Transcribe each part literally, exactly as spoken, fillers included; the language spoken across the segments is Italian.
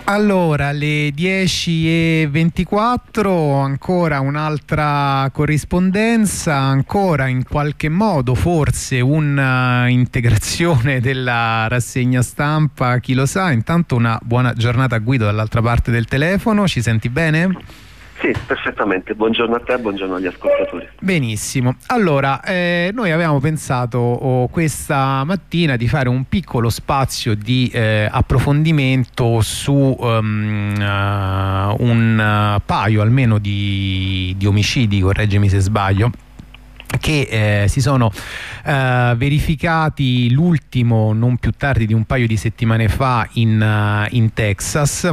Allora, alle dieci e ventiquattro ancora un'altra corrispondenza, ancora in qualche modo forse un'integrazione della rassegna stampa, chi lo sa. Intanto una buona giornata a Guido dall'altra parte del telefono, ci senti bene? Sì, perfettamente, buongiorno a te, buongiorno agli ascoltatori. Benissimo, allora eh, noi avevamo pensato oh, questa mattina di fare un piccolo spazio di eh, approfondimento su um, uh, un uh, paio almeno di, di omicidi, correggimi se sbaglio, che eh, si sono eh, verificati, l'ultimo non più tardi di un paio di settimane fa in, uh, in Texas.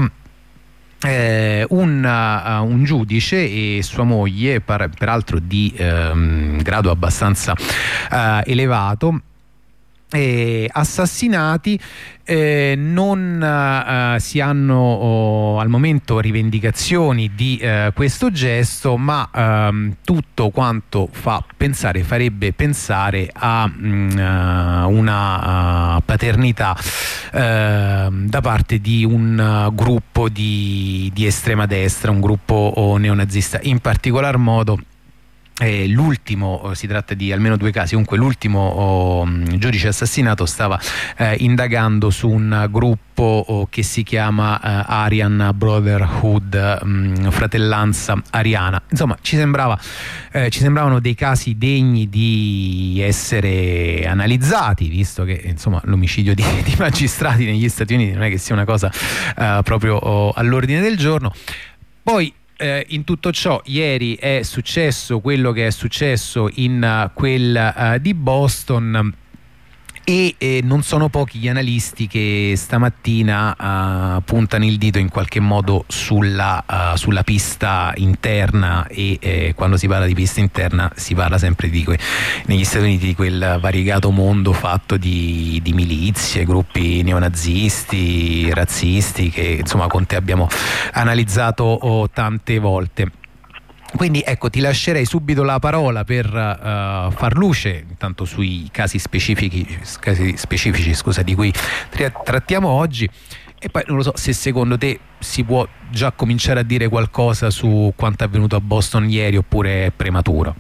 Eh, un, uh, un giudice e sua moglie, per, peraltro di ehm, grado abbastanza uh, elevato, eh, assassinati. Eh, non uh, si hanno oh, al momento rivendicazioni di uh, questo gesto, ma um, tutto quanto fa pensare, farebbe pensare a um, uh, una uh, paternità uh, da parte di un uh, gruppo di, di estrema destra, un gruppo oh, neonazista. In particolar modo Eh, l'ultimo, si tratta di almeno due casi, comunque l'ultimo oh, giudice assassinato stava eh, indagando su un gruppo oh, che si chiama eh, Aryan Brotherhood, mh, fratellanza ariana. Insomma, ci sembrava eh, ci sembravano dei casi degni di essere analizzati, visto che insomma l'omicidio di, di magistrati negli Stati Uniti non è che sia una cosa eh, proprio oh, all'ordine del giorno. Poi Eh, in tutto ciò ieri è successo quello che è successo in uh, quel uh, di Boston, e eh, non sono pochi gli analisti che stamattina uh, puntano il dito in qualche modo sulla, uh, sulla pista interna, e eh, quando si parla di pista interna si parla sempre di que- negli Stati Uniti di quel variegato mondo fatto di, di milizie, gruppi neonazisti, razzisti, che insomma con te abbiamo analizzato oh, tante volte. Quindi ecco, ti lascerei subito la parola per uh, far luce intanto sui casi specifici, casi specifici scusa, di cui tra- trattiamo oggi, e poi non lo so se secondo te si può già cominciare a dire qualcosa su quanto è avvenuto a Boston ieri, oppure è prematuro.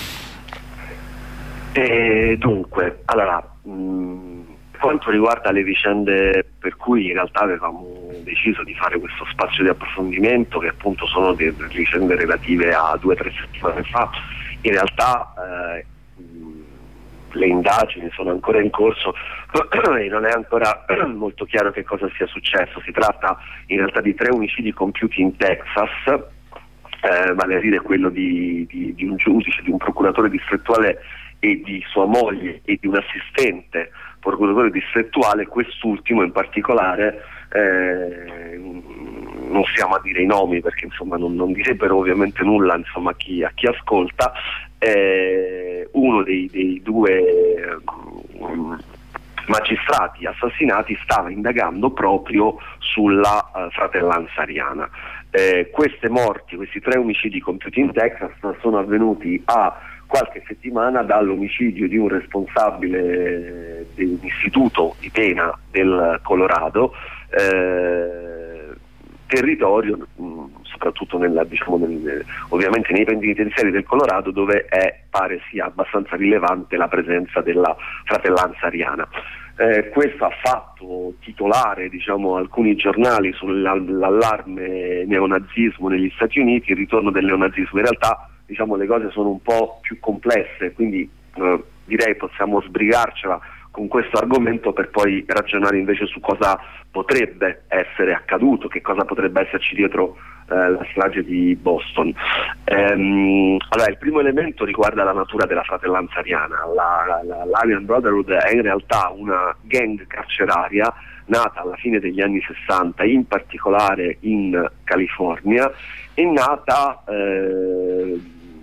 E dunque, allora, mh, quanto riguarda le vicende per cui in realtà avevamo deciso di fare questo spazio di approfondimento, che appunto sono delle vicende relative a due o tre settimane fa, in realtà eh, le indagini sono ancora in corso e non è ancora molto chiaro che cosa sia successo. Si tratta in realtà di tre omicidi compiuti in Texas, eh, vale a dire quello di, di, di un giudice, di un procuratore distrettuale e di sua moglie e di un assistente procuratore distrettuale. Quest'ultimo in particolare, eh, non stiamo a dire i nomi perché insomma non, non direbbero ovviamente nulla insomma a chi, a chi ascolta, eh, uno dei, dei due um, magistrati assassinati stava indagando proprio sulla uh, fratellanza ariana. Eh, queste morti, questi tre omicidi compiuti in Texas sono avvenuti a qualche settimana dall'omicidio di un responsabile di un istituto di pena del Colorado, eh, territorio mh, soprattutto nella, diciamo, nel, ovviamente nei penitenziari del Colorado, dove è, pare sia abbastanza rilevante la presenza della fratellanza ariana. Eh, questo ha fatto titolare, diciamo, alcuni giornali sull'allarme neonazismo negli Stati Uniti, il ritorno del neonazismo. In realtà, diciamo, le cose sono un po' più complesse, quindi eh, direi possiamo sbrigarcela con questo argomento per poi ragionare invece su cosa potrebbe essere accaduto, che cosa potrebbe esserci dietro eh, la strage di Boston. Ehm, allora, il primo elemento riguarda la natura della fratellanza ariana. La, la, l'Aryan Brotherhood è in realtà una gang carceraria nata alla fine degli anni sessanta, in particolare in California, è nata eh,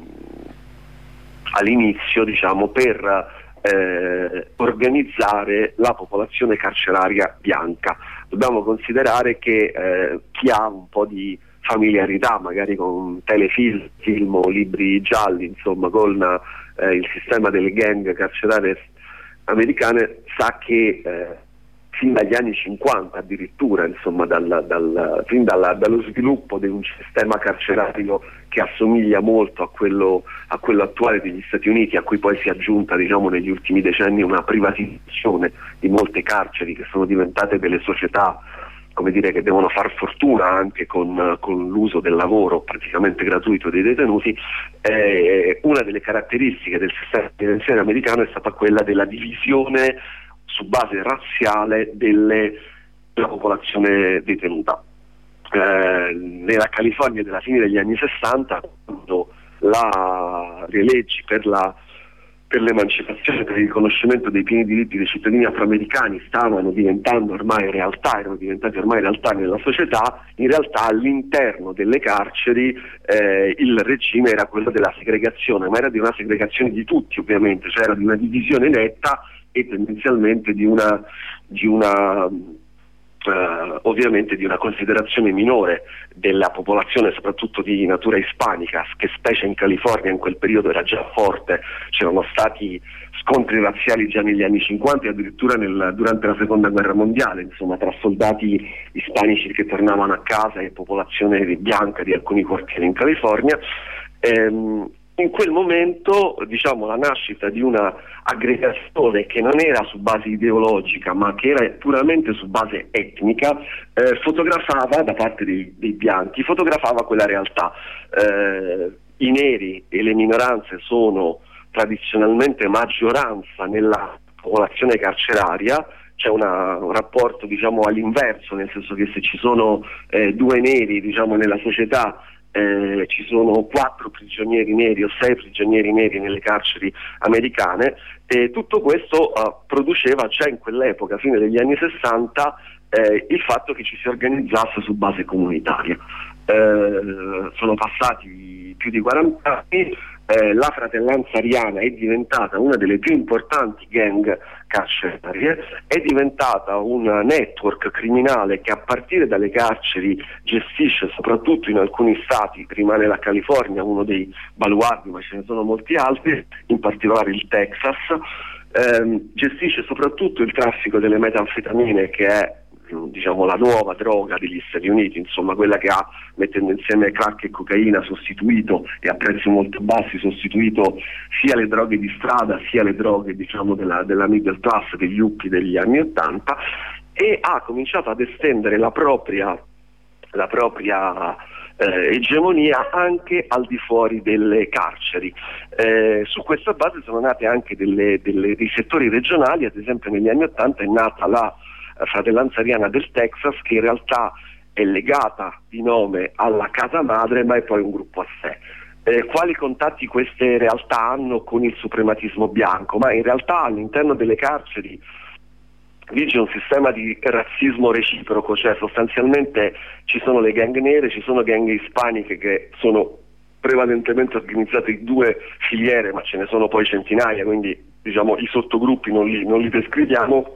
all'inizio, diciamo, per eh, organizzare la popolazione carceraria bianca. Dobbiamo considerare che eh, chi ha un po' di familiarità magari con telefilm, film o libri gialli, insomma, con eh, il sistema delle gang carcerarie americane, sa che eh, fin dagli anni cinquanta addirittura, insomma, dal, dal, fin dalla, dallo sviluppo di un sistema carcerario che assomiglia molto a quello, a quello attuale degli Stati Uniti, a cui poi si è aggiunta, diciamo, negli ultimi decenni una privatizzazione di molte carceri che sono diventate delle società, come dire, che devono far fortuna anche con, con l'uso del lavoro praticamente gratuito dei detenuti. Eh, una delle caratteristiche del sistema penitenziario americano è stata quella della divisione su base razziale delle, della popolazione detenuta. Eh, nella California della fine degli anni sessanta, quando la, le leggi per, la, per l'emancipazione, per il riconoscimento dei pieni diritti dei cittadini afroamericani stavano diventando ormai realtà, erano diventati ormai realtà nella società, in realtà all'interno delle carceri eh, il regime era quello della segregazione, ma era di una segregazione di tutti, ovviamente, cioè era di una divisione netta e tendenzialmente di una, di una eh, ovviamente di una considerazione minore della popolazione, soprattutto di natura ispanica, che specie in California in quel periodo era già forte. C'erano stati scontri razziali già negli anni cinquanta e addirittura nel, durante la seconda guerra mondiale, insomma, tra soldati ispanici che tornavano a casa e popolazione bianca di alcuni quartieri in California. Ehm, In quel momento, diciamo, la nascita di una aggregazione che non era su base ideologica ma che era puramente su base etnica, eh, fotografava da parte dei, dei bianchi, fotografava quella realtà. Eh, i neri e le minoranze sono tradizionalmente maggioranza nella popolazione carceraria. C'è una, un rapporto, diciamo, all'inverso, nel senso che se ci sono eh, due neri, diciamo, nella società, Eh, ci sono quattro prigionieri neri o sei prigionieri neri nelle carceri americane, e tutto questo eh, produceva già in quell'epoca, fine degli anni sessanta, eh, il fatto che ci si organizzasse su base comunitaria. Eh, sono passati più di quaranta anni, eh, la Fratellanza Ariana è diventata una delle più importanti gang carcerarie, è diventata un network criminale che a partire dalle carceri gestisce, soprattutto in alcuni stati, rimane la California uno dei baluardi, ma ce ne sono molti altri, in particolare il Texas, ehm, gestisce soprattutto il traffico delle metanfetamine, che è, diciamo, la nuova droga degli Stati Uniti, insomma quella che ha, mettendo insieme crack e cocaina, sostituito, e a prezzi molto bassi, sostituito sia le droghe di strada sia le droghe, diciamo, della, della middle class, degli yuppie degli anni ottanta, e ha cominciato ad estendere la propria la propria eh, egemonia anche al di fuori delle carceri. Eh, su questa base sono nate anche delle, delle, dei settori regionali. Ad esempio negli anni ottanta è nata la Fratellanza Ariana del Texas, che in realtà è legata di nome alla casa madre, ma è poi un gruppo a sé. Eh, quali contatti queste realtà hanno con il suprematismo bianco? Ma in realtà all'interno delle carceri vige un sistema di razzismo reciproco, cioè sostanzialmente ci sono le gang nere, ci sono gang ispaniche che sono prevalentemente organizzate in due filiere, ma ce ne sono poi centinaia, quindi, diciamo, i sottogruppi non li, non li descriviamo.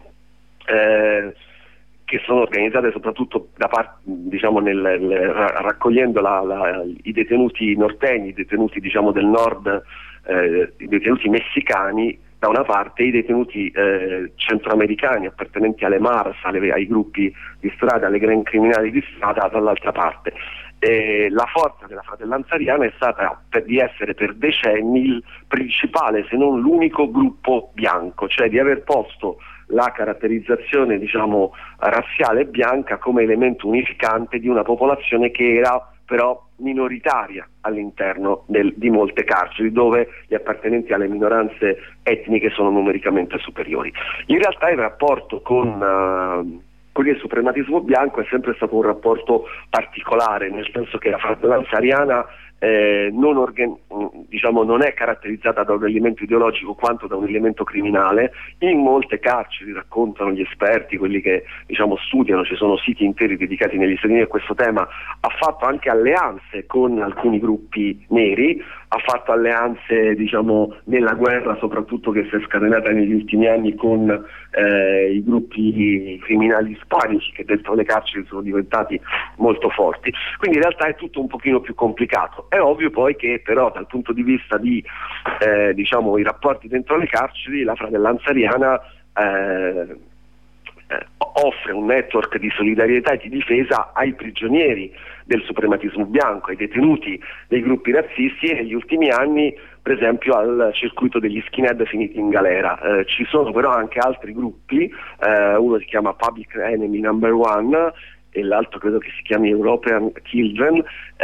Eh, che sono organizzate soprattutto da parte, diciamo, nel, nel, raccogliendo la, la, i detenuti nortegni, i detenuti, diciamo, del nord, eh, i detenuti messicani da una parte, e i detenuti eh, centroamericani appartenenti alle Mars, alle, ai gruppi di strada, alle gang criminali di strada dall'altra parte. Eh, la forza della Fratellanza Ariana è stata per, di essere per decenni il principale, se non l'unico gruppo bianco, cioè di aver posto la caratterizzazione, diciamo, razziale bianca come elemento unificante di una popolazione che era però minoritaria all'interno del, di molte carceri, dove gli appartenenti alle minoranze etniche sono numericamente superiori. In realtà il rapporto con, uh, con il suprematismo bianco è sempre stato un rapporto particolare, nel senso che la Fratellanza Ariana Eh, non, organ- diciamo, non è caratterizzata da un elemento ideologico quanto da un elemento criminale. In molte carceri, raccontano gli esperti, quelli che, diciamo, studiano, ci sono siti interi dedicati negli Stati Uniti a questo tema, ha fatto anche alleanze con alcuni gruppi neri, ha fatto alleanze, diciamo, nella guerra soprattutto che si è scatenata negli ultimi anni con eh, i gruppi criminali ispanici, che dentro le carceri sono diventati molto forti. Quindi in realtà è tutto un pochino più complicato. È ovvio poi che però dal punto di vista di eh, diciamo, i rapporti dentro le carceri, la Fratellanza Ariana eh, eh, offre un network di solidarietà e di difesa ai prigionieri del suprematismo bianco, ai detenuti dei gruppi razzisti, e negli ultimi anni per esempio al circuito degli skinhead finiti in galera. Eh, ci sono però anche altri gruppi, eh, uno si chiama Public Enemy Number One e l'altro credo che si chiami European Children,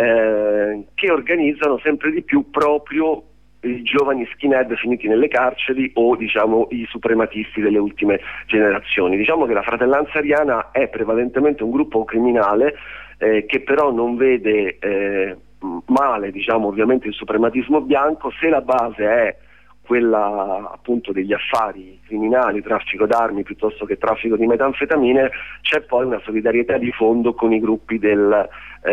eh, che organizzano sempre di più proprio i giovani skinhead finiti nelle carceri o diciamo i suprematisti delle ultime generazioni. Diciamo che la Fratellanza Ariana è prevalentemente un gruppo criminale eh, che però non vede eh, male diciamo ovviamente il suprematismo bianco, se la base è quella appunto degli affari criminali, traffico d'armi piuttosto che traffico di metanfetamine. C'è poi una solidarietà di fondo con i gruppi del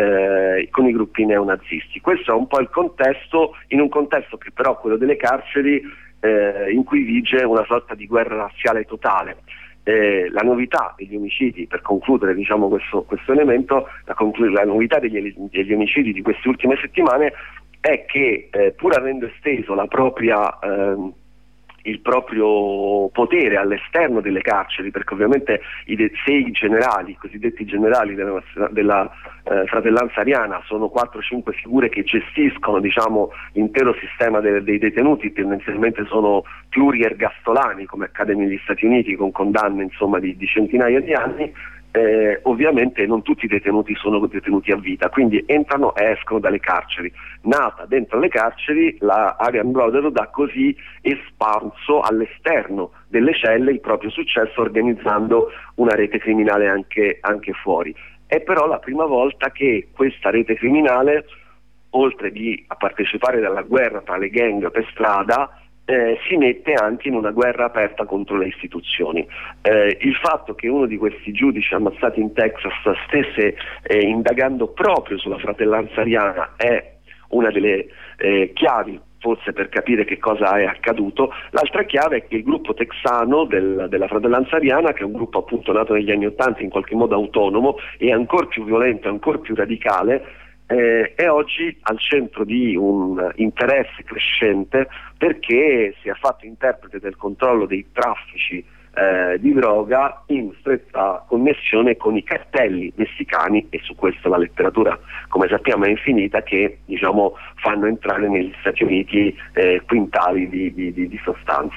eh, con i gruppi neonazisti. Questo è un po' il contesto, in un contesto che però quello delle carceri eh, in cui vige una sorta di guerra razziale totale. Eh, la novità degli omicidi, per concludere diciamo questo, questo elemento, la, conclu- la novità degli, degli omicidi di queste ultime settimane è che eh, pur avendo esteso la propria, ehm, il proprio potere all'esterno delle carceri, perché ovviamente i de- sei generali, i cosiddetti generali della, della eh, Fratellanza Ariana sono quattro cinque figure che gestiscono diciamo l'intero sistema de- dei detenuti, tendenzialmente sono pluriergastolani come accade negli Stati Uniti con condanne insomma di, di centinaia di anni. Eh, ovviamente non tutti i detenuti sono detenuti a vita, quindi entrano e escono dalle carceri. Nata dentro le carceri, la Aryan Brotherhood ha così espanso all'esterno delle celle il proprio successo, organizzando una rete criminale anche, anche fuori. È però la prima volta che questa rete criminale, oltre di a partecipare alla guerra tra le gang per strada, Eh, si mette anche in una guerra aperta contro le istituzioni. Eh, il fatto che uno di questi giudici ammazzati in Texas stesse eh, indagando proprio sulla Fratellanza Ariana è una delle eh, chiavi forse per capire che cosa è accaduto. L'altra chiave è che il gruppo texano del, della Fratellanza Ariana, che è un gruppo appunto nato negli anni Ottanta, in qualche modo autonomo e ancora più violento, ancora più radicale, Eh, è oggi al centro di un interesse crescente perché si è fatto interprete del controllo dei traffici eh, di droga in stretta connessione con i cartelli messicani, e su questo la letteratura come sappiamo è infinita, che diciamo fanno entrare negli Stati Uniti eh, quintali di, di, di, di sostanze.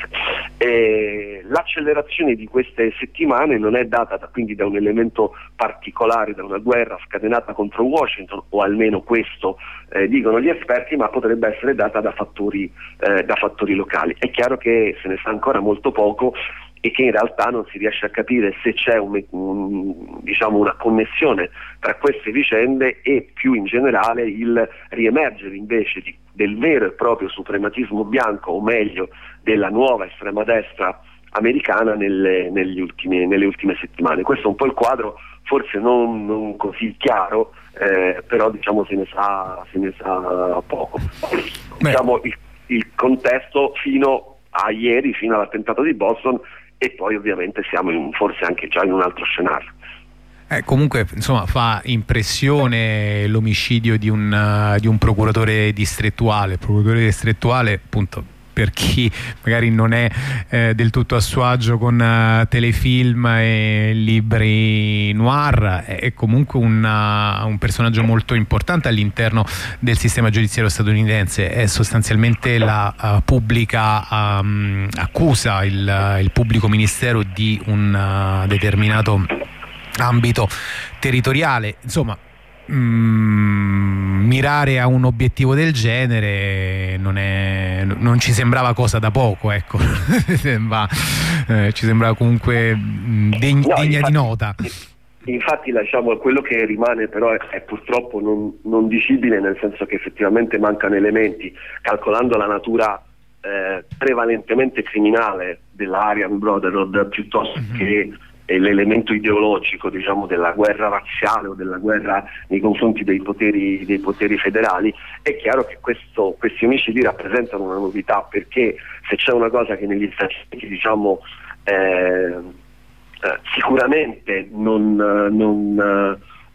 E l'accelerazione di queste settimane non è data da, quindi da un elemento particolare, da una guerra scatenata contro Washington, o almeno questo eh, dicono gli esperti, ma potrebbe essere data da fattori, eh, da fattori locali. È chiaro che se ne sa ancora molto poco e che in realtà non si riesce a capire se c'è un, un, diciamo una connessione tra queste vicende e più in generale il riemergere invece di, del vero e proprio suprematismo bianco, o meglio della nuova estrema destra americana nelle, negli ultimi, nelle ultime settimane. Questo è un po' il quadro, forse non, non così chiaro, eh, però diciamo se ne sa, se ne sa poco. Diciamo il, il contesto fino a ieri, fino all'attentato di Boston, e poi ovviamente siamo in, forse anche già in un altro scenario. Eh, comunque insomma fa impressione l'omicidio di un, uh, di un procuratore distrettuale, procuratore distrettuale appunto per chi magari non è eh, del tutto a suo agio con uh, telefilm e libri noir, è comunque una, un personaggio molto importante all'interno del sistema giudiziario statunitense. È sostanzialmente la uh, pubblica um, accusa il, il pubblico ministero di un uh, determinato ambito territoriale. Insomma, Mm, mirare a un obiettivo del genere non, è, non ci sembrava cosa da poco, ecco. Sembra, eh, ci sembrava comunque deg- no, degna infatti, di nota. Infatti diciamo, quello che rimane però è, è purtroppo non, non dicibile, nel senso che effettivamente mancano elementi, calcolando la natura eh, prevalentemente criminale dell'Aryan Brotherhood piuttosto mm-hmm. che l'elemento ideologico diciamo della guerra razziale o della guerra nei confronti dei poteri, dei poteri federali. È chiaro che questo, questi omicidi rappresentano una novità, perché se c'è una cosa che negli Stati Uniti diciamo eh, eh, sicuramente non, non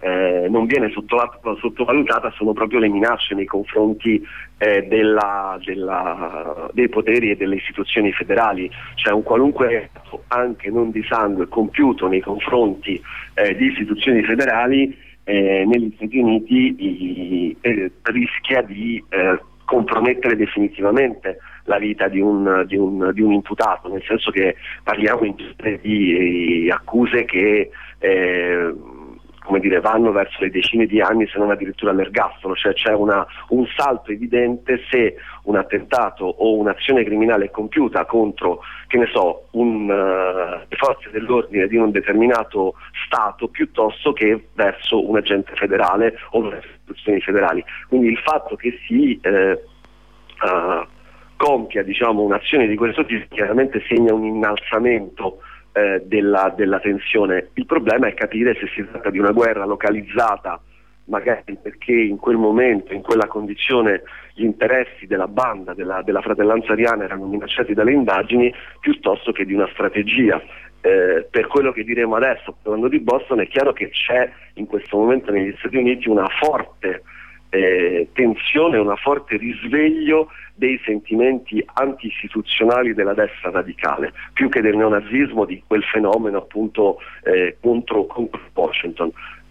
eh, non viene sottovalutata sono proprio le minacce nei confronti eh, della, della, dei poteri e delle istituzioni federali. Cioè un qualunque atto anche non di sangue compiuto nei confronti eh, di istituzioni federali eh, negli Stati Uniti i, eh, rischia di eh, compromettere definitivamente la vita di un, di, un, di un imputato, nel senso che parliamo in di eh, accuse che eh, come dire, vanno verso le decine di anni, se non addirittura all'ergastolo. Cioè c'è una, un salto evidente se un attentato o un'azione criminale è compiuta contro, che ne so, un, uh, le forze dell'ordine di un determinato Stato piuttosto che verso un agente federale o verso istituzioni federali. Quindi il fatto che si eh, uh, compia, diciamo, un'azione di questo tipo chiaramente segna un innalzamento eh, della, della tensione. Il problema è capire se si tratta di una guerra localizzata, magari perché in quel momento, in quella condizione, gli interessi della banda, della, della Fratellanza Ariana erano minacciati dalle indagini, piuttosto che di una strategia. Eh, per quello che diremo adesso, parlando di Boston, è chiaro che c'è in questo momento negli Stati Uniti una forte eh, tensione, una forte risveglio dei sentimenti anti-istituzionali della destra radicale, più che del neonazismo, di quel fenomeno appunto eh, contro, contro Washington.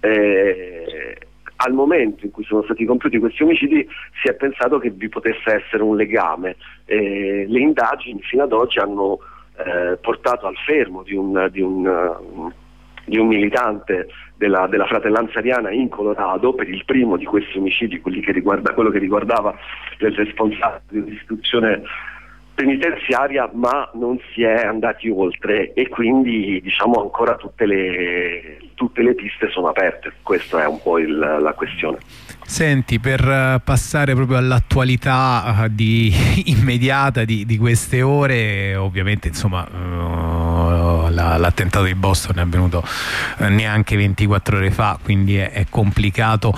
Eh, al momento in cui sono stati compiuti questi omicidi si è pensato che vi potesse essere un legame. Eh, le indagini fino ad oggi hanno eh, portato al fermo di un, di un, uh, di un militante della, della Fratellanza Ariana in Colorado per il primo di questi omicidi, quelli che riguarda, quello che riguardava il responsabile di un'istituzione penitenziaria, ma non si è andati oltre e quindi diciamo ancora tutte le, tutte le piste sono aperte. Questa è un po' il, la questione. Senti, per passare proprio all'attualità uh, di, immediata di, di queste ore, ovviamente insomma uh, la, l'attentato di Boston è avvenuto uh, neanche ventiquattro ore fa, quindi è, è complicato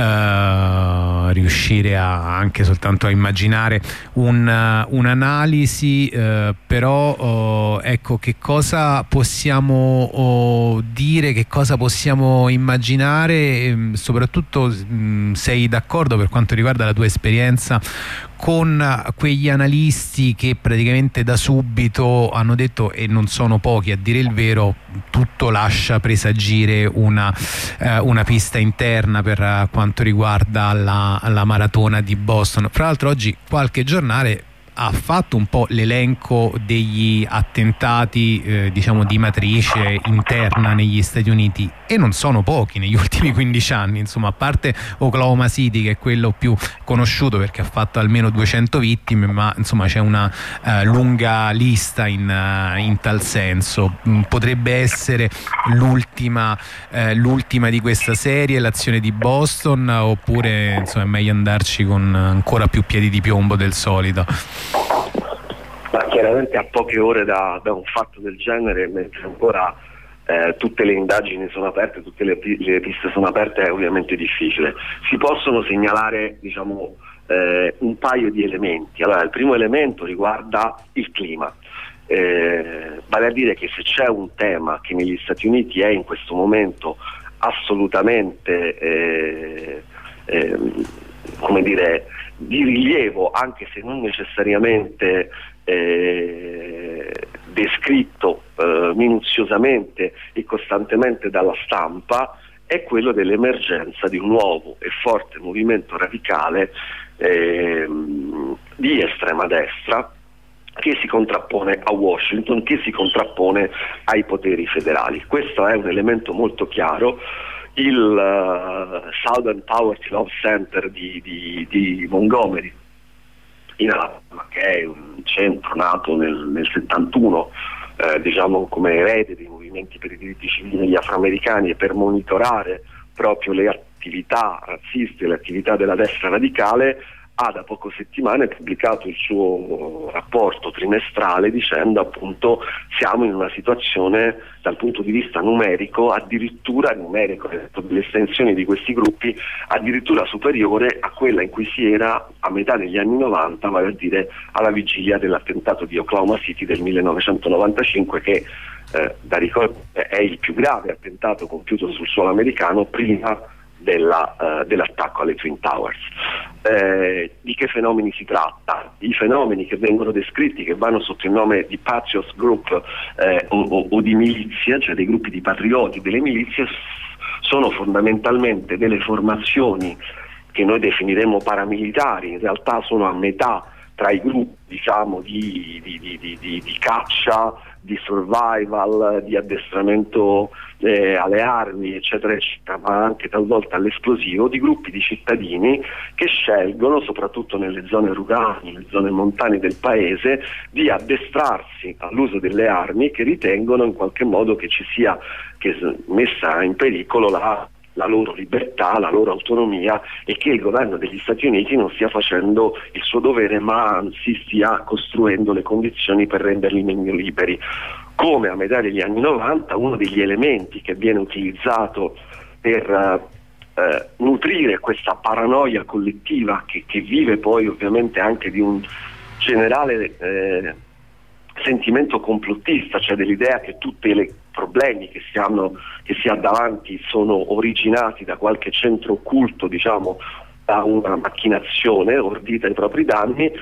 uh, riuscire a, anche soltanto a immaginare un, uh, un'analisi, uh, però uh, ecco, che cosa possiamo uh, dire, che cosa possiamo immaginare, um, soprattutto um, sei d'accordo per quanto riguarda la tua esperienza con quegli analisti che praticamente da subito hanno detto, e non sono pochi a dire il vero, tutto lascia presagire una, eh, una pista interna per quanto riguarda la, la maratona di Boston. Fra l'altro oggi qualche giornale ha fatto un po' l'elenco degli attentati eh, diciamo di matrice interna negli Stati Uniti, e non sono pochi negli ultimi quindici anni, insomma, a parte Oklahoma City che è quello più conosciuto perché ha fatto almeno duecento vittime, ma insomma c'è una uh, lunga lista in, uh, in tal senso. Mm, potrebbe essere l'ultima uh, l'ultima di questa serie, l'azione di Boston, oppure insomma è meglio andarci con ancora più piedi di piombo del solito? Ma chiaramente a poche ore da, da un fatto del genere, mentre ancora eh, tutte le indagini sono aperte, tutte le, le piste sono aperte, è ovviamente difficile. Si possono segnalare, diciamo, eh, un paio di elementi. Allora, il primo elemento riguarda il clima. Eh, vale a dire che se c'è un tema che negli Stati Uniti è in questo momento assolutamente eh, eh, come dire, di rilievo, anche se non necessariamente eh, descritto eh, minuziosamente e costantemente dalla stampa, è quello dell'emergenza di un nuovo e forte movimento radicale eh, di estrema destra che si contrappone a Washington, che si contrappone ai poteri federali. Questo è un elemento molto chiaro. Il uh, Southern Poverty Law Center di, di, di Montgomery in Alabama, che è un centro nato nel, nel settantuno, eh, diciamo come erede dei movimenti per i diritti civili degli afroamericani e per monitorare proprio le attività razziste, le attività della destra radicale, ha da poche settimane pubblicato il suo rapporto trimestrale dicendo appunto siamo in una situazione dal punto di vista numerico, addirittura numerico, delle estensioni di questi gruppi, addirittura superiore a quella in cui si era a metà degli anni novanta, vale a dire alla vigilia dell'attentato di Oklahoma City del millenovecentonovantacinque, che eh, da ricordare è il più grave attentato compiuto sul suolo americano prima Della, uh, dell'attacco alle Twin Towers. Eh, di che fenomeni si tratta? I fenomeni che vengono descritti, che vanno sotto il nome di Patriot Group eh, o, o, o di milizia, cioè dei gruppi di patrioti, delle milizie, sono fondamentalmente delle formazioni che noi definiremo paramilitari, in realtà sono a metà tra i gruppi, diciamo, di, di, di, di, di, di caccia, di survival, di addestramento eh, alle armi, eccetera, eccetera, ma anche talvolta all'esplosivo, di gruppi di cittadini che scelgono, soprattutto nelle zone rurali, nelle zone montane del paese, di addestrarsi all'uso delle armi, che ritengono in qualche modo che ci sia che messa in pericolo la la loro libertà, la loro autonomia, e che il governo degli Stati Uniti non stia facendo il suo dovere, ma anzi stia costruendo le condizioni per renderli meno liberi. Come a metà degli anni novanta uno degli elementi che viene utilizzato per eh, eh, nutrire questa paranoia collettiva che, che vive poi ovviamente anche di un generale eh, sentimento complottista, cioè dell'idea che tutti i problemi che si hanno, che si ha davanti sono originati da qualche centro occulto, diciamo da una macchinazione ordita ai propri danni.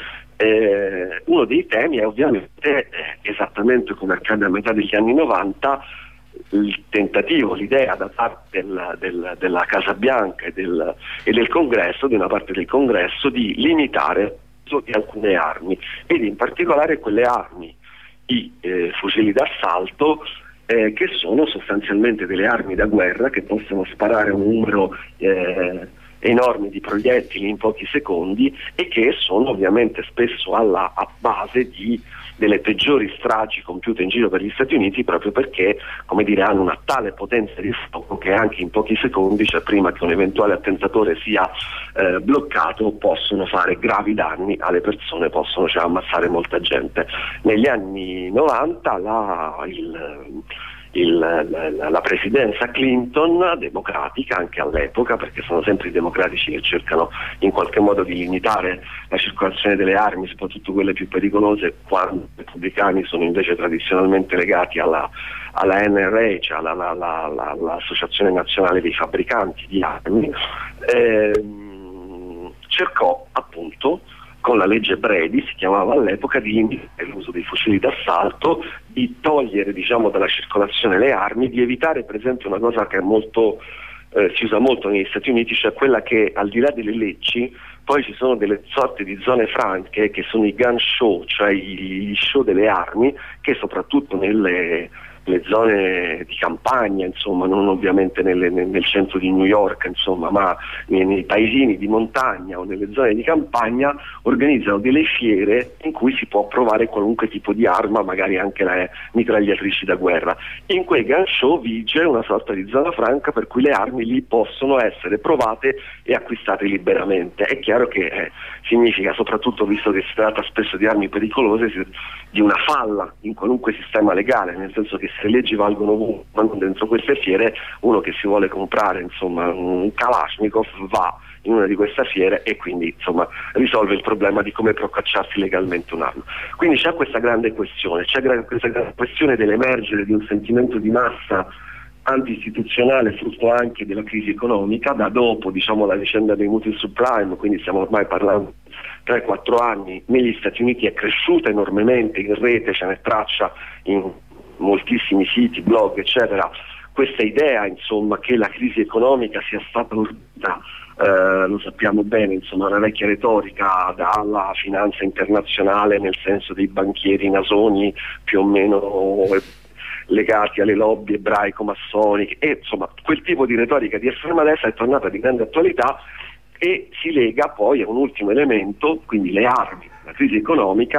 Eh, uno dei temi è ovviamente, eh, esattamente come accade a metà degli anni novanta, il tentativo, l'idea da parte del, del, della Casa Bianca e del, e del Congresso, di una parte del Congresso, di limitare l'uso di alcune armi, ed in particolare quelle armi, i eh, fucili d'assalto, eh, che sono sostanzialmente delle armi da guerra che possono sparare un numero eh, enorme di proiettili in pochi secondi, e che sono ovviamente spesso alla a base di delle peggiori stragi compiute in giro per gli Stati Uniti, proprio perché, come dire, hanno una tale potenza di fuoco che anche in pochi secondi, cioè prima che un eventuale attentatore sia eh, bloccato, possono fare gravi danni alle persone, possono cioè ammazzare molta gente. Negli anni novanta la, il Il, la, la presidenza Clinton, democratica anche all'epoca, perché sono sempre i democratici che cercano in qualche modo di limitare la circolazione delle armi, soprattutto quelle più pericolose, quando i repubblicani sono invece tradizionalmente legati alla, alla N R A, cioè alla, la, la, la, l'Associazione Nazionale dei Fabbricanti di Armi, ehm, cercò appunto, con la legge Brady, si chiamava all'epoca, di limitare l'uso dei fucili d'assalto, di togliere, diciamo, dalla circolazione le armi, di evitare per esempio una cosa che è molto eh, si usa molto negli Stati Uniti, cioè quella che al di là delle leggi poi ci sono delle sorte di zone franche che sono i gun show, cioè gli show delle armi, che soprattutto nelle le zone di campagna, insomma, non ovviamente nelle, nel, nel centro di New York, insomma, ma nei, nei paesini di montagna o nelle zone di campagna, organizzano delle fiere in cui si può provare qualunque tipo di arma, magari anche le mitragliatrici da guerra. In quei gun show vige una sorta di zona franca per cui le armi lì possono essere provate e acquistate liberamente. È chiaro che eh, significa, soprattutto visto che si tratta spesso di armi pericolose, di una falla in qualunque sistema legale, nel senso che se le leggi valgono ovunque, ma non dentro queste fiere, uno che si vuole comprare, insomma, un Kalashnikov va in una di queste fiere e quindi, insomma, risolve il problema di come procacciarsi legalmente un'arma. Quindi c'è questa grande questione, c'è gra- questa grande questione dell'emergere di un sentimento di massa anti-istituzionale, frutto anche della crisi economica, da dopo, diciamo, la vicenda dei mutui subprime, quindi stiamo ormai parlando di tre quattro anni, negli Stati Uniti è cresciuta enormemente, in rete ce n'è traccia in moltissimi siti, blog, eccetera, questa idea, insomma, che la crisi economica sia stata urgita, eh, lo sappiamo bene, insomma, una vecchia retorica dalla finanza internazionale, nel senso dei banchieri nasoni più o meno legati alle lobby ebraico-massoniche, e insomma quel tipo di retorica di estrema destra è tornata di grande attualità e si lega poi a un ultimo elemento, quindi le armi, la crisi economica,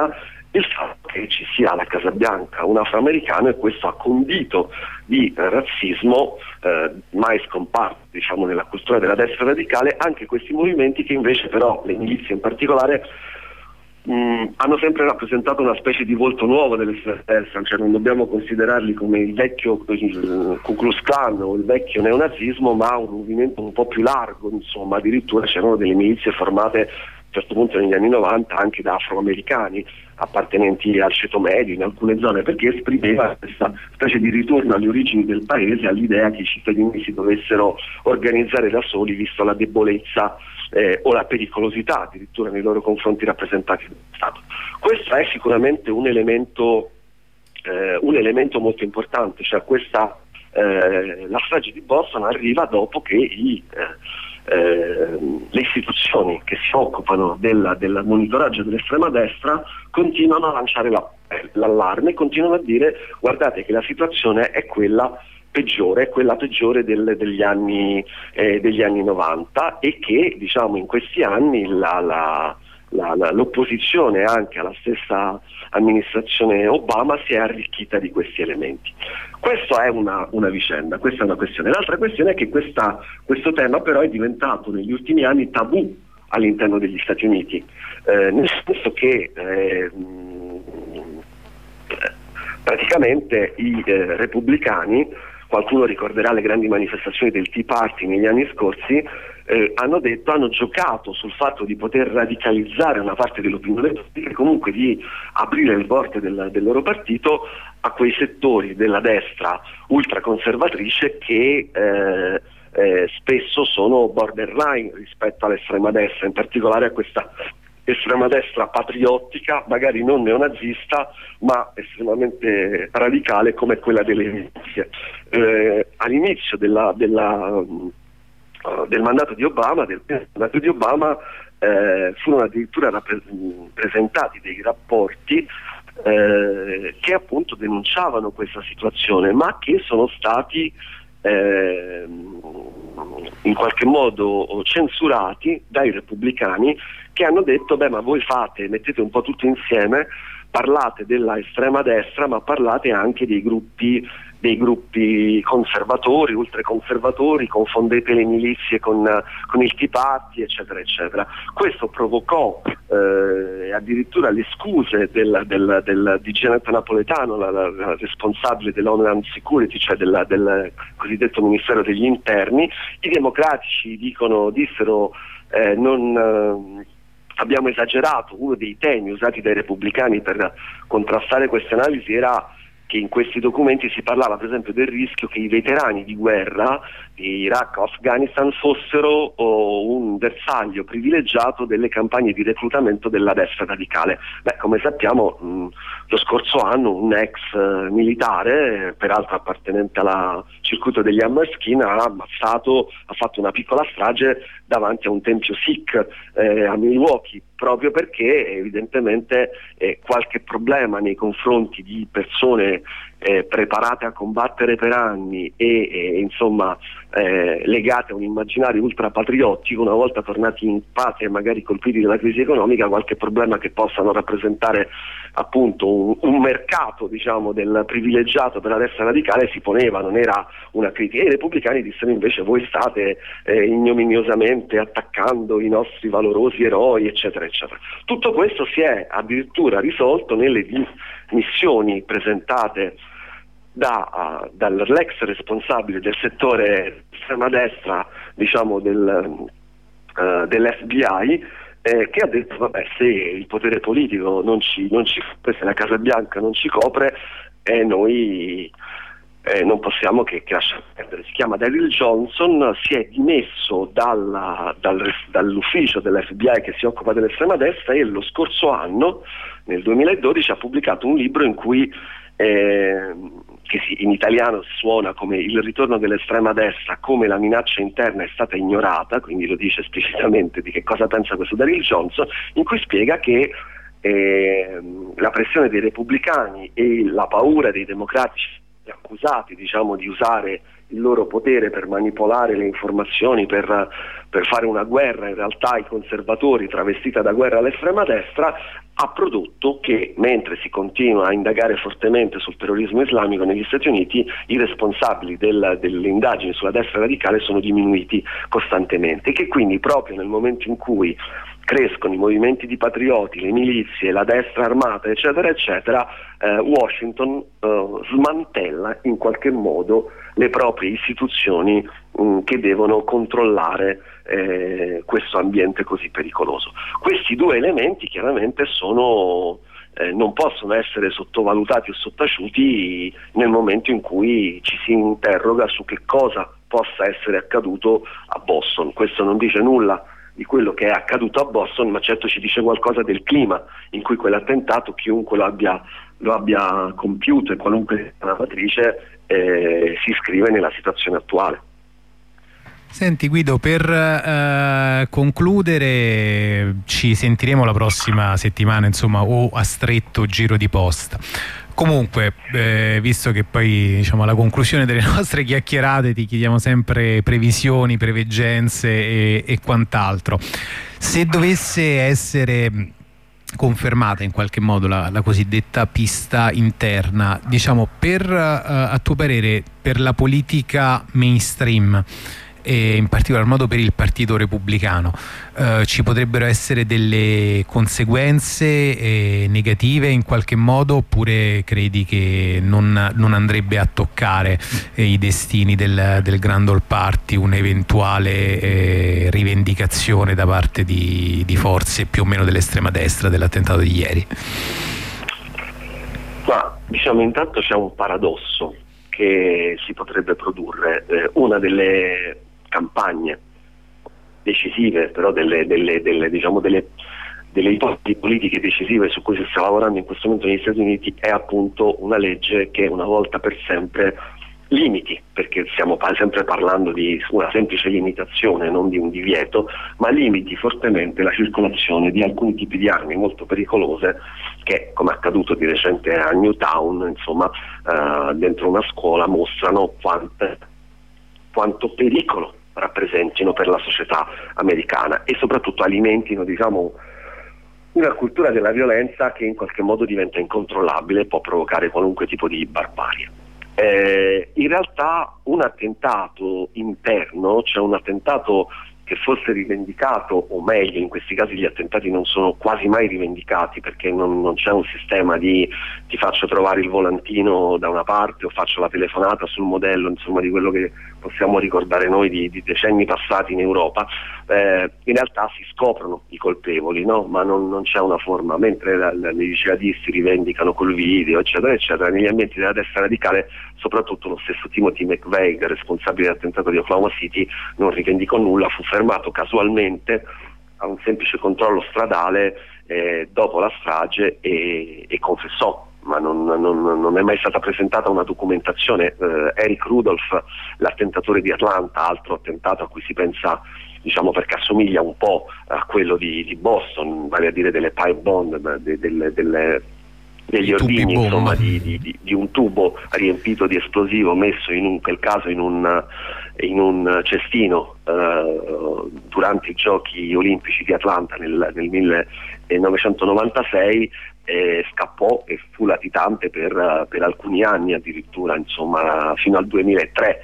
il fatto che ci sia alla Casa Bianca un afroamericano, e questo ha condito di eh, razzismo eh, mai scomparso, diciamo, nella cultura della destra radicale, anche questi movimenti che invece però, le milizie in particolare, mh, hanno sempre rappresentato una specie di volto nuovo dell'estrema destra, cioè non dobbiamo considerarli come il vecchio il Ku Klux Klan o il vecchio neonazismo, ma un movimento un po' più largo, insomma, addirittura c'erano delle milizie formate a un certo punto negli anni novanta anche da afroamericani appartenenti al ceto medio in alcune zone, perché esprimeva questa specie di ritorno alle origini del paese, all'idea che i cittadini si dovessero organizzare da soli visto la debolezza eh, o la pericolosità addirittura nei loro confronti rappresentati dallo Stato. Questo è sicuramente un elemento eh, un elemento molto importante, cioè questa eh, la strage di Boston arriva dopo che i eh, Eh, le istituzioni che si occupano della, del monitoraggio dell'estrema destra continuano a lanciare la, eh, l'allarme, continuano a dire guardate che la situazione è quella peggiore, quella peggiore del, degli, anni, eh, degli anni novanta, e che diciamo in questi anni la, la, la, la, l'opposizione anche alla stessa amministrazione Obama si è arricchita di questi elementi. Questa è una, una vicenda, questa è una questione. L'altra questione è che questa, questo tema però è diventato negli ultimi anni tabù all'interno degli Stati Uniti, eh, nel senso che eh, praticamente i eh, repubblicani, qualcuno ricorderà le grandi manifestazioni del Tea Party negli anni scorsi, eh, hanno detto, hanno giocato sul fatto di poter radicalizzare una parte dell'opinione pubblica e comunque di aprire le porte del, del loro partito a quei settori della destra ultraconservatrice che eh, eh, spesso sono borderline rispetto all'estrema destra, in particolare a questa estrema destra patriottica, magari non neonazista, ma estremamente radicale come quella delle milizie. Eh, all'inizio della, della, uh, del mandato di Obama, del mandato di Obama eh, furono addirittura rappre- presentati dei rapporti eh, che appunto denunciavano questa situazione, ma che sono stati eh, in qualche modo censurati dai repubblicani, che hanno detto beh ma voi fate, mettete un po' tutto insieme, parlate della estrema destra ma parlate anche dei gruppi dei gruppi conservatori, ultraconservatori, confondete le milizie con, con il Tea Party, eccetera eccetera. Questo provocò eh, addirittura le scuse del, del, del, di Janet Napolitano, la, la, la responsabile dell'Homeland Security, cioè della, del cosiddetto Ministero degli Interni. I democratici dicono, dissero eh, non... Eh, abbiamo esagerato. Uno dei temi usati dai repubblicani per contrastare queste analisi era che in questi documenti si parlava per esempio del rischio che i veterani di guerra di Iraq o Afghanistan fossero oh, un bersaglio privilegiato delle campagne di reclutamento della destra radicale. Beh, come sappiamo mh, lo scorso anno un ex eh, militare, peraltro appartenente al circuito degli Hammerskin, ha ammazzato, ha fatto una piccola strage davanti a un tempio Sikh eh, a Milwaukee, proprio perché evidentemente eh, qualche problema nei confronti di persone eh, preparate a combattere per anni e, e insomma eh, legate a un immaginario ultrapatriottico, una volta tornati in patria e magari colpiti dalla crisi economica, qualche problema che possano rappresentare appunto un, un mercato, diciamo, del privilegiato per la destra radicale si poneva, non era una critica. E i repubblicani dissero invece voi state eh, ignominiosamente attaccando i nostri valorosi eroi, eccetera eccetera. Tutto questo si è addirittura risolto nelle dimissioni presentate da, uh, dall'ex responsabile del settore estrema destra, diciamo del, uh, dell'F B I, eh, che ha detto vabbè, se il potere politico non ci, non ci se la Casa Bianca non ci copre, eh, noi eh, non possiamo che, che lasciare perdere. Si chiama Daryl Johnson, si è dimesso dalla, dal, dall'ufficio dell'F B I che si occupa dell'estrema destra, e lo scorso anno, nel duemiladodici, ha pubblicato un libro in cui eh, che si, in italiano suona come Il ritorno dell'estrema destra, come la minaccia interna è stata ignorata, quindi lo dice esplicitamente di che cosa pensa questo Daryl Johnson, in cui spiega che eh, la pressione dei repubblicani e la paura dei democratici accusati, diciamo, di usare il loro potere per manipolare le informazioni, per, per fare una guerra in realtà ai conservatori travestita da guerra all'estrema destra, ha prodotto che, mentre si continua a indagare fortemente sul terrorismo islamico negli Stati Uniti, i responsabili del, delle indagini sulla destra radicale sono diminuiti costantemente, e che quindi proprio nel momento in cui crescono i movimenti di patrioti, le milizie, la destra armata, eccetera, eccetera, eh, Washington eh, smantella in qualche modo le proprie istituzioni mh, che devono controllare eh, questo ambiente così pericoloso. Questi due elementi chiaramente sono, eh, non possono essere sottovalutati o sottaciuti nel momento in cui ci si interroga su che cosa possa essere accaduto a Boston. Questo non dice nulla di quello che è accaduto a Boston, ma certo ci dice qualcosa del clima in cui quell'attentato, chiunque lo abbia, lo abbia compiuto e qualunque narratrice, eh, si iscrive nella situazione attuale. Senti Guido, per eh, concludere, ci sentiremo la prossima settimana, insomma, o a stretto giro di posta. Comunque, eh, visto che poi, diciamo, alla conclusione delle nostre chiacchierate ti chiediamo sempre previsioni, preveggenze e, e quant'altro, se dovesse essere confermata in qualche modo la, la cosiddetta pista interna, diciamo, per, uh, a tuo parere, per la politica mainstream e in particolar modo per il Partito Repubblicano, eh, ci potrebbero essere delle conseguenze eh, negative in qualche modo, oppure credi che non, non andrebbe a toccare eh, i destini del, del Grand All Party un'eventuale eh, rivendicazione da parte di, di forze più o meno dell'estrema destra dell'attentato di ieri? Ma diciamo, intanto c'è un paradosso che si potrebbe produrre. Eh, una delle campagne decisive, però delle, delle, delle, diciamo delle, delle ipotesi politiche decisive su cui si sta lavorando in questo momento negli Stati Uniti, è appunto una legge che una volta per sempre limiti, perché stiamo sempre parlando di una semplice limitazione, non di un divieto, ma limiti fortemente la circolazione di alcuni tipi di armi molto pericolose che, come è accaduto di recente a Newtown, insomma, eh, dentro una scuola mostrano quante, quanto pericolo rappresentino per la società americana e soprattutto alimentino, diciamo, una cultura della violenza che in qualche modo diventa incontrollabile e può provocare qualunque tipo di barbarie. Eh, in realtà un attentato interno, cioè un attentato che fosse rivendicato, o meglio in questi casi gli attentati non sono quasi mai rivendicati, perché non, non c'è un sistema di ti faccio trovare il volantino da una parte o faccio la telefonata sul modello, insomma, di quello che possiamo ricordare noi di, di decenni passati in Europa. Eh, in realtà si scoprono i colpevoli, no? Ma non, non c'è una forma, mentre la, la, i jihadisti rivendicano col video, eccetera, eccetera, negli ambienti della destra radicale, soprattutto lo stesso Timothy McVeigh, responsabile dell'attentato di Oklahoma City, non rivendicò nulla, fu fermato casualmente a un semplice controllo stradale eh, dopo la strage e, e confessò, ma non, non, non è mai stata presentata una documentazione. eh, Eric Rudolph, l'attentatore di Atlanta, altro attentato a cui si pensa, diciamo, perché assomiglia un po' a quello di, di Boston, vale a dire delle pipe bomb, de, delle, delle degli ordini, insomma, di, di, di un tubo riempito di esplosivo messo in un, quel caso in un, in un cestino eh, durante i giochi olimpici di Atlanta nel, nel millenovecentonovantasei, eh, scappò e fu latitante per, per alcuni anni, addirittura, insomma, fino al duemilatré,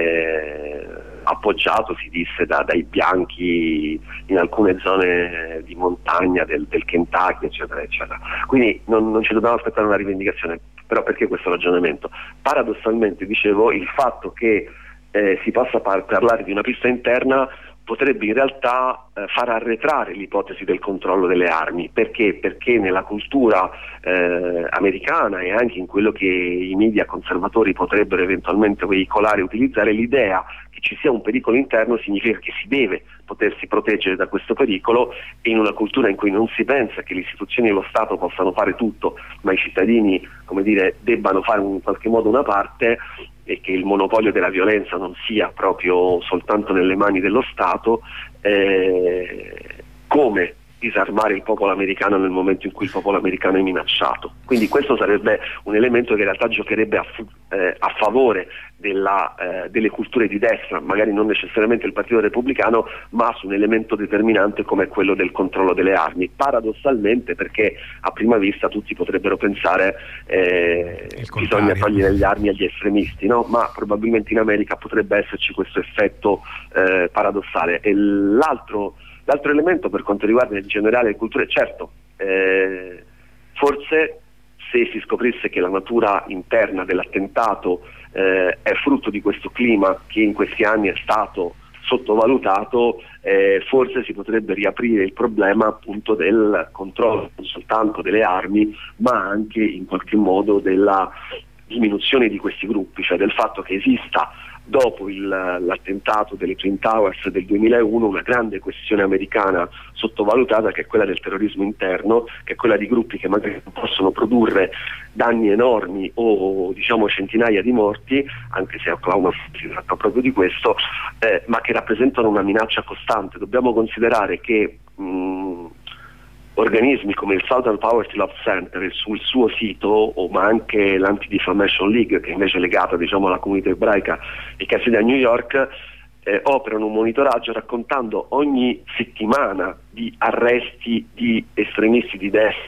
eh, appoggiato, si disse, da, dai bianchi in alcune zone di montagna del, del Kentucky, eccetera, eccetera. Quindi non, non ci dobbiamo aspettare una rivendicazione. Però perché questo ragionamento? Paradossalmente, dicevo, il fatto che eh, si possa par- parlare di una pista interna potrebbe in realtà eh, far arretrare l'ipotesi del controllo delle armi. Perché? Perché nella cultura eh, americana e anche in quello che i media conservatori potrebbero eventualmente veicolare e utilizzare, l'idea che ci sia un pericolo interno significa che si deve potersi proteggere da questo pericolo, e in una cultura in cui non si pensa che le istituzioni dello Stato possano fare tutto, ma i cittadini, come dire, debbano fare in qualche modo una parte, e che il monopolio della violenza non sia proprio soltanto nelle mani dello Stato, eh, come disarmare il popolo americano nel momento in cui il popolo americano è minacciato. Quindi questo sarebbe un elemento che in realtà giocherebbe a, eh, a favore della, eh, delle culture di destra, magari non necessariamente il Partito Repubblicano, ma su un elemento determinante come quello del controllo delle armi. Paradossalmente, perché a prima vista tutti potrebbero pensare eh, bisogna togliere le armi agli estremisti, no? Ma probabilmente in America potrebbe esserci questo effetto eh, paradossale. E l'altro L'altro elemento per quanto riguarda in generale le culture, certo, eh, forse se si scoprisse che la natura interna dell'attentato eh, è frutto di questo clima che in questi anni è stato sottovalutato, eh, forse si potrebbe riaprire il problema appunto del controllo non soltanto delle armi, ma anche in qualche modo della diminuzione di questi gruppi, cioè del fatto che esista dopo il, l'attentato delle Twin Towers del duemilauno una grande questione americana sottovalutata, che è quella del terrorismo interno, che è quella di gruppi che magari possono produrre danni enormi o diciamo centinaia di morti, anche se a Oklahoma si tratta proprio di questo, eh, ma che rappresentano una minaccia costante. Dobbiamo considerare che mh, organismi come il Southern Poverty Law Center sul suo sito, o ma anche l'Anti-Defamation League, che invece è legata diciamo alla comunità ebraica e che ha sede a New York, eh, operano un monitoraggio raccontando ogni settimana di arresti di estremisti di destra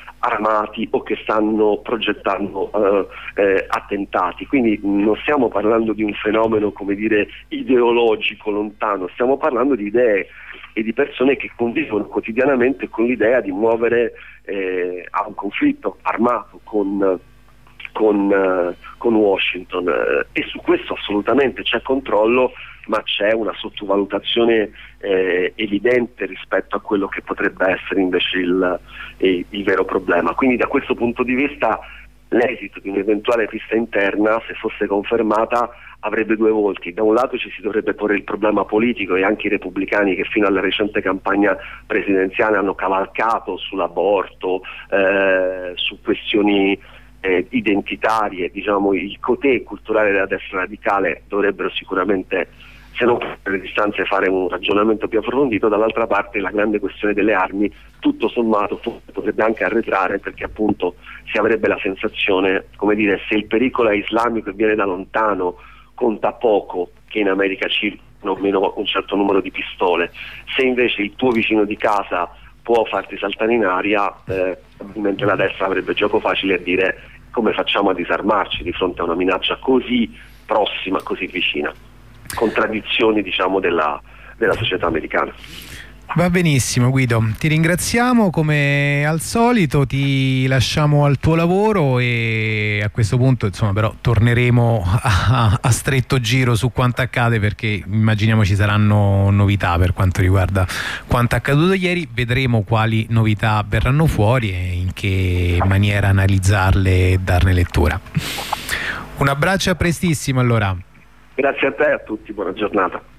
armati o che stanno progettando uh, eh, attentati. Quindi non stiamo parlando di un fenomeno, come dire, ideologico lontano, stiamo parlando di idee e di persone che convivono quotidianamente con l'idea di muovere eh, a un conflitto armato con, con, uh, con Washington, uh, e su questo assolutamente c'è controllo, ma c'è una sottovalutazione eh, evidente rispetto a quello che potrebbe essere invece il, il, il vero problema. Quindi da questo punto di vista l'esito di un'eventuale pista interna, se fosse confermata, avrebbe due volti. Da un lato ci si dovrebbe porre il problema politico, e anche i repubblicani che fino alla recente campagna presidenziale hanno cavalcato sull'aborto, eh, su questioni eh, identitarie, diciamo il cotè culturale della destra radicale, dovrebbero sicuramente, se non per le distanze, fare un ragionamento più approfondito. Dall'altra parte la grande questione delle armi, tutto sommato, potrebbe anche arretrare, perché appunto si avrebbe la sensazione, come dire, se il pericolo è islamico e viene da lontano, conta poco che in America circolino almeno un certo numero di pistole. Se invece il tuo vicino di casa può farti saltare in aria, eh, probabilmente la destra avrebbe gioco facile a dire come facciamo a disarmarci di fronte a una minaccia così prossima, così vicina. Contraddizioni, diciamo, della, della società americana. Va benissimo Guido, ti ringraziamo come al solito, ti lasciamo al tuo lavoro e a questo punto insomma però torneremo a, a stretto giro su quanto accade, perché immaginiamo ci saranno novità per quanto riguarda quanto accaduto ieri. Vedremo quali novità verranno fuori e in che maniera analizzarle e darne lettura. Un abbraccio, a prestissimo allora. Grazie a te e a tutti, buona giornata.